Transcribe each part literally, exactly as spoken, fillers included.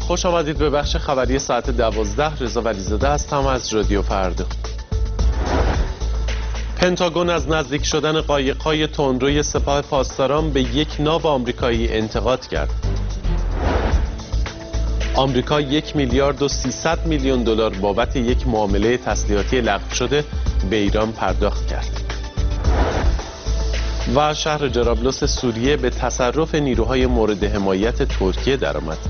خوش آمدید به بخش خبری ساعت دوازده. رضا ولیزاده هستم از رادیو فردا. پنتاگون از نزدیک شدن قایق‌های تندروی سپاه پاسداران به یک ناو آمریکایی انتقاد کرد. آمریکا یک میلیارد و سیصد میلیون دلار بابت یک معامله تسلیحاتی لغو شده به ایران پرداخت کرد. و شهر جرابلس سوریه به تصرف نیروهای مورد حمایت ترکیه درآمد.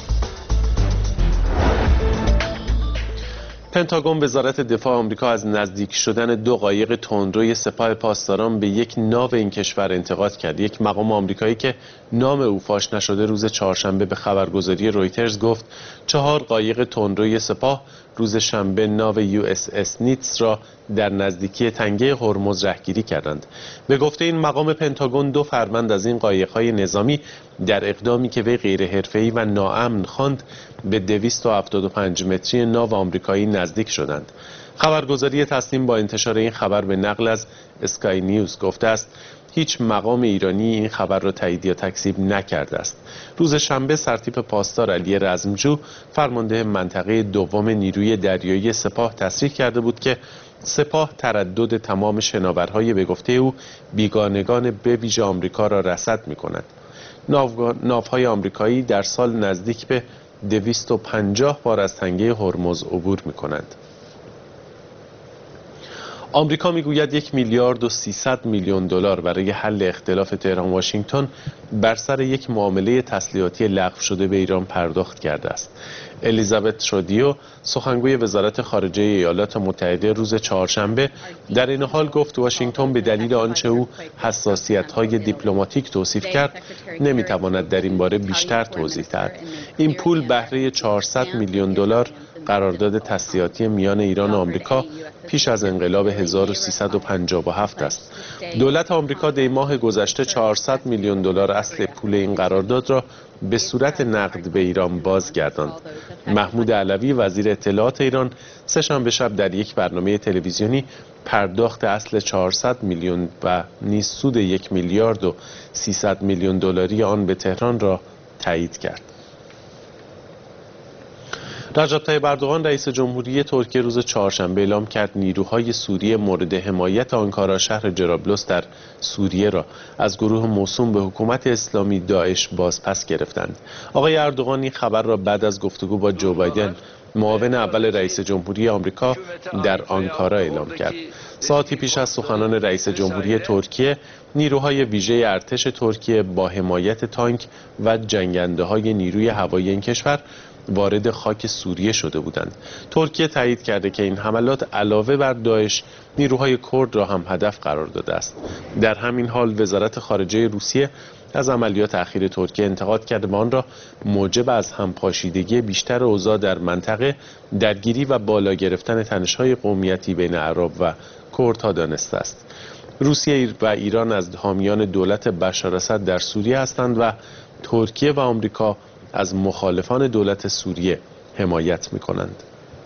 پنتاگون وزارت دفاع آمریکا از نزدیک شدن دو قایق تندروی سپاه پاسداران به یک ناو این کشور انتقاد کرد. یک مقام آمریکایی که نام او فاش نشده روز چهارشنبه به خبرگزاری رویترز گفت چهار قایق تندروی سپاه روز شنبه ناو یو اس اس نیتس را در نزدیکی تنگه هرمز رهگیری کردند. به گفته این مقام پنتاگون دو فروند از این قایق‌های نظامی در اقدامی که وی غیر حرفه‌ای و ناامن خواند به دویست و هفتاد و پنج متری ناو آمریکایی نزدیک شدند. خبرگزاری تسنیم با انتشار این خبر به نقل از اسکای نیوز گفته است هیچ مقام ایرانی این خبر را تایید یا تکذیب نکرده است. روز شنبه سرتیپ پاسدار علی رزمجو فرمانده منطقه دوم نیروی دریایی سپاه تصریح کرده بود که سپاه تردد تمام شناورهای به گفته او بیگانگان به ویژه آمریکا را رصد می‌کند. ناوهای آمریکایی در سال نزدیک به دویست و پنجاه بار از تنگه هرمز عبور می‌کنند. آمریکا میگوید یک میلیارد و سیصد میلیون دلار برای حل اختلاف تهران واشنگتن بر سر یک معامله تسلیحاتی لغو شده به ایران پرداخت کرده است. الیزابت ترودیو سخنگوی وزارت خارجه ایالات متحده روز چهارشنبه در این حال گفت واشنگتن به دلیل آنچه او حساسیت‌های دیپلماتیک توصیف کرد نمیتواند در این باره بیشتر توضیح دهد. این پول بهره چهارصد میلیون دلار قرارداد تسلیحاتی میان ایران و آمریکا پیش از انقلاب هزار و سیصد و پنجاه و هفت است. دولت آمریکا دی ماه گذشته چهارصد میلیون دلار اصل پول این قرارداد را به صورت نقد به ایران بازگرداند. محمود علوی وزیر اطلاعات ایران سه‌شنبه شب در یک برنامه تلویزیونی پرداخت اصل چهارصد میلیون و نیز سود یک میلیارد و سیصد میلیون دلاری آن به تهران را تایید کرد. رجب طیب اردوغان رئیس جمهوری ترکیه روز چهارشنبه اعلام کرد نیروهای سوریه مورد حمایت آنکارا شهر جرابلس در سوریه را از گروه موسوم به حکومت اسلامی داعش بازپس گرفتند. آقای اردوغان این خبر را بعد از گفتگو با جو بایدن معاون اول رئیس جمهوری آمریکا در آنکارا اعلام کرد. ساعتی پیش از سخنان رئیس جمهوری ترکیه نیروهای ویژه ارتش ترکیه با حمایت تانک و جنگنده‌های نیروی هوایی این کشور وارد خاک سوریه شده بودند. ترکیه تایید کرده که این حملات علاوه بر داعش نیروهای کرد را هم هدف قرار داده است. در همین حال وزارت خارجه روسیه از عملیات اخیر ترکیه انتقاد کرده و آن را موجب از همپاشیدگی بیشتر اوضاع در منطقه، درگیری و بالا گرفتن تنش‌های قومیتی بین عرب و کردها دانسته است. روسیه و ایران از حامیان دولت بشار اسد در سوریه هستند و ترکیه و آمریکا از مخالفان دولت سوریه حمایت می‌کنند.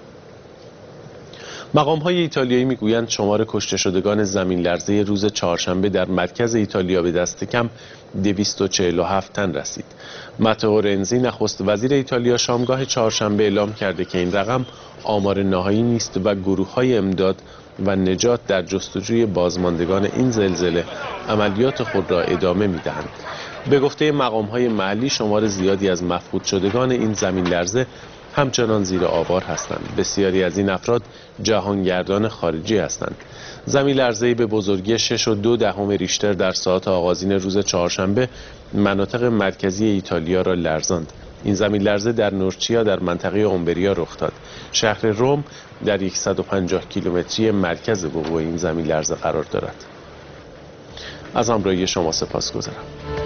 مقام‌های ایتالیایی می‌گویند شمار کشته شدگان زمین لرزه روز چهارشنبه در مرکز ایتالیا به دست کم دویست و چهل و هفت تن رسید. ماتئو رنزی نخست وزیر ایتالیا شامگاه چهارشنبه اعلام کرده که این رقم آمار نهایی نیست و گروه‌های امداد و نجات در جستجوی بازماندگان این زلزله عملیات خود را ادامه می‌دهند. به گفته مقام‌های محلی شمار زیادی از مفقود شدگان این زمین لرزه همچنان زیر آوار هستند. بسیاری از این افراد جهانگردان خارجی هستند. زمین لرزه‌ای به بزرگی شش و دو دهم ریشتر در ساعات آغازین روز چهارشنبه مناطق مرکزی ایتالیا را لرزاند. این زمین لرزه در نورچیا در منطقه اومبریا رخ داد. شهر روم در صد و پنجاه کیلومتری مرکز وقوع این زمین لرزه قرار دارد. از همراهی شما سپاسگزارم.